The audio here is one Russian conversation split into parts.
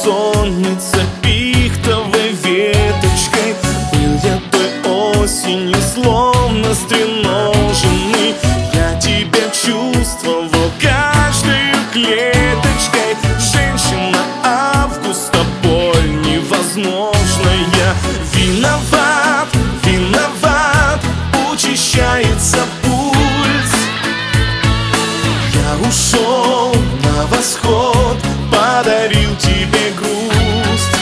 бессонница пихтовой веточкой. Был я той осенью словно стреноженный. Я тебя чувствовал каждой клеточкой. Женщина августа, боль невозможная. Виноват, виноват, учащается пульс. Я ушел на восход, подарил тебе грусть.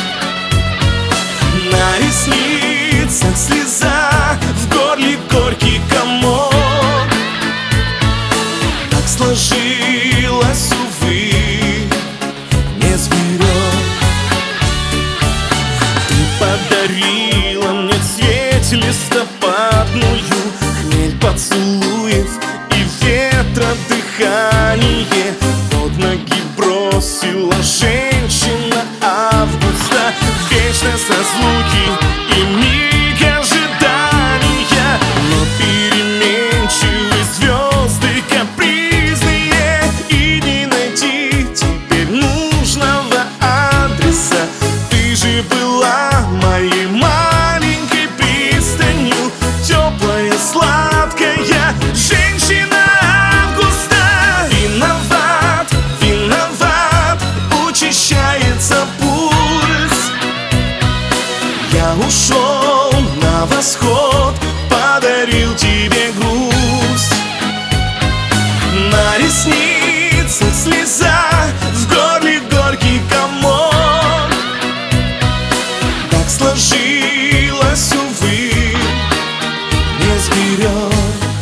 На ресницах слеза, в горле горький комок. Так сложилось, увы, не сберег. Ты подарила мне цвет листопадную, хмель поцелуев и ветра дыхание. Под ноги бросила женщина августа. Вечность разлуки и миг ожидания. Но переменчивые звезды капризные, и не найти теперь нужного адреса. Ты же была моей маленькой пристанью, теплая, сладкая женщина августа. Виноват, виноват, учащается пульс. Я ушел на восход, подарил тебе грусть. На ресницах слеза, в горле горький комок. Так сложилось, увы, не сберег.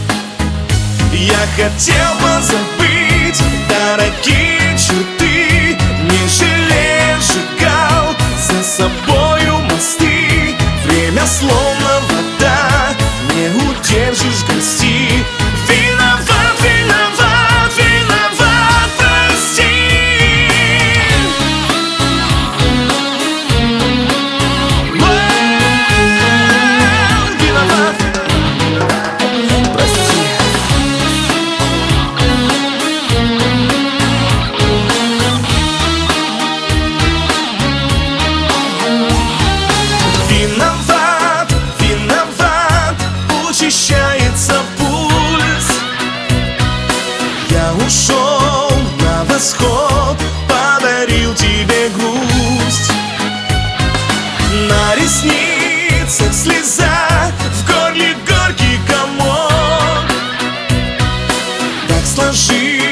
Я хотел позабыть дорогие черты, не жалея сжигал за собою мосты. Время словно вода, не удержишь гости. Виноват, виноват, виноват, прости. Виноват, прости. Виноват, виноват, учащается пульс. Я ушел на восход, подарил тебе грусть. На ресницах слеза, в горле горький комок. Так сложилось,